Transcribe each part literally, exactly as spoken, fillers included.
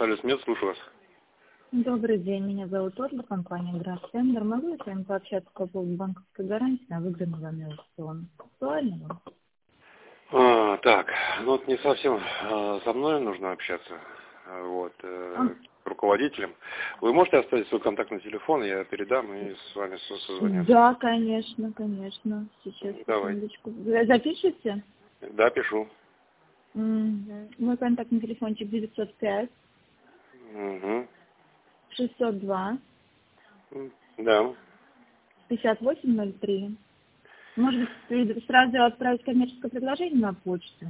Салют-Мед, слушаю вас. Добрый день, меня зовут Ольга, компания Гранд Тендер. Могу я с вами пообщаться по поводу банковской гарантии на выгодный вами аукцион? Актуально вам? А, так, ну вот не совсем а, со мной нужно общаться, а, вот, А, э, руководителем. Вы можете оставить свой контактный телефон, я передам и с вами со- созвонимся. Да, конечно, конечно. Сейчас, Давай. секундочку. Вы запишите? Да, пишу. Мгм. Мой контактный телефончик девятьсот пять Угу. шестьсот два Да. пятьдесят восемь ноль три. Может быть, сразу отправить коммерческое предложение на почту?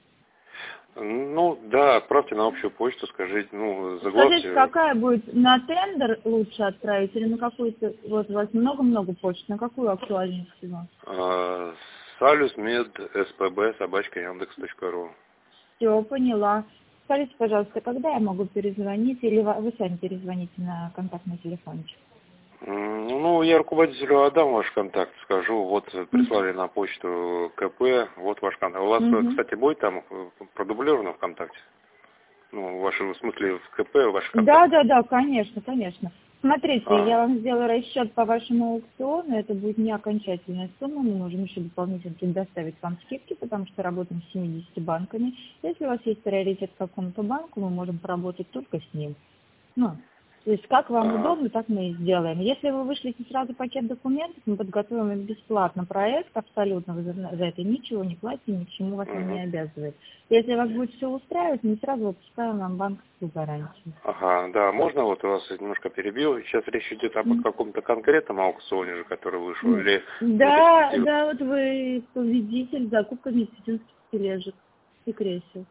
Ну, да, отправьте на общую почту, скажите, ну, Скажите, заглавьте. какая будет на тендер лучше отправить или на какую-то, вот у вас много-много почт, на какую актуальнее всего? А, Салют-Мед, СПБ, собачка, Яндекс точка ру. Все, поняла. Скажите, пожалуйста, когда я могу перезвонить, или ва- вы сами перезвоните на контактный телефончик? М, Ну, я руководителю отдам ваш контакт, скажу, вот Мгм. прислали на почту КП, вот ваш контакт. У вас, Мгм. кстати, будет там э, продублировано ВКонтакте? Ну, в вашем в смысле в КП, ваши Да, контакты. да, да, конечно, конечно. Смотрите, А, я вам сделаю расчет по вашему аукциону, это будет не окончательная сумма, мы можем еще дополнительно предоставить вам скидки, потому что работаем с семьюдесятью банками. Если у вас есть приоритет к какому-то банку, мы можем поработать только с ним. Ну, то есть как вам а, удобно, так мы и сделаем. Если вы вышлите сразу пакет документов, мы подготовим им бесплатно проект, абсолютно вы за за это ничего не платите, ни к чему вас он не мгм. обязывает. Если вас будет все устраивать, мы сразу выпускаем вам банковскую гарантию. Ага, да, можно вот у вас немножко перебил. Сейчас речь идет об М. каком-то конкретном аукционе же, который вышел, М. или ну, Да, перспектива. да, вот вы победитель закупка медицинских тележек и кресел.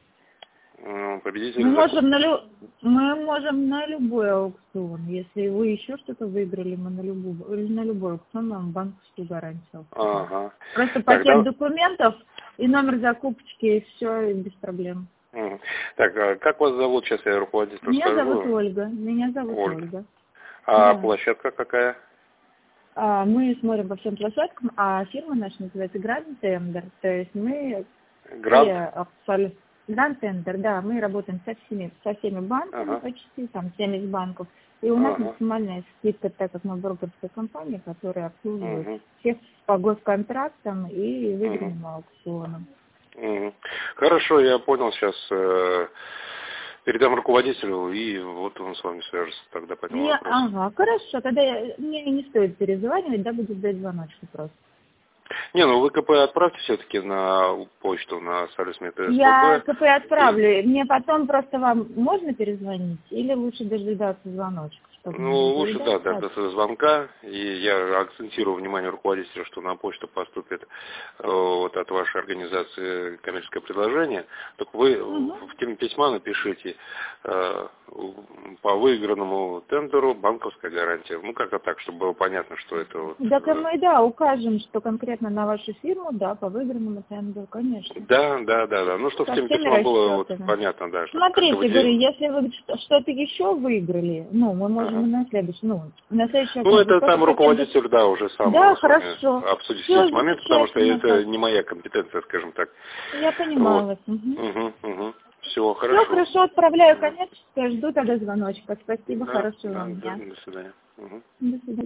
М, Мы Победитель можем закупки. на лю... мы можем на любой аукцион. Если вы еще что-то выиграли, мы на любой, или на любой аукцион вам банковскую гарантию оформим. Ага. Просто Так, пакет да. документов и номер закупочки, и все, без проблем. Мгм. Так, а как вас зовут? Сейчас я руководителю Меня зовут скажу. Ольга. Меня зовут Ольга. Ольга. А Да. площадка какая? А, Мы смотрим по всем площадкам, а фирма наша называется Grand Tender. То есть мы все Грант? абсолютно... Grand Tender, да, мы работаем со всеми, со всеми банками Ага. почти, там семьдесят банков. И у нас Ага. максимальная скидка, так как мы брокерская компания, которая обслуживает Угу. всех по госконтрактам и Угу. выигранным аукционам. Угу. Хорошо, я понял. Сейчас э, передам руководителю, и вот он с вами свяжется тогда по этому Не, вопросу. ага, хорошо, тогда я- мне не стоит перезванивать, да, буду ждать звоночку просто. Не, ну вы КП отправьте все-таки на почту, на Салюсмет Я СПБ. КП И, отправлю. Мне потом просто вам можно перезвонить или лучше дождаться звоночка, чтобы мне ну, не лучше, да, заедаться? дождаться звонка. И я акцентирую внимание руководителя, что на почту поступит э, вот от вашей организации коммерческое предложение. Так вы Угу. в теме письма напишите э, по выигранному тендеру банковская гарантия. Ну, как-то так, чтобы было понятно, что это вот... Так и э, мы, да, укажем, что конкретно на вашу фирму, да, по выигранному тендеру, конечно. Да, да, да, да. Ну, чтобы в Со теме всеми письма было вот расчетами. понятно, да, что как Смотрите, говорю, вы... если вы что- что-то еще выиграли, ну, мы можем и Ага. на следующий, ну, на следующий Ну, окно. это Только там пакет док- руководитель, да, уже сам Да, э, с вами хорошо. обсудит все Все эти моменты, потому что замечательно. это не моя компетенция, скажем так. Я понимаю Вот. вас. Угу. Угу, угу. Все, Все хорошо. хорошо, отправляю Мгм. коммерческое, жду тогда звоночка. Спасибо, Да, хорошего да, вам до, дня. до свидания. Мгм. До свидания.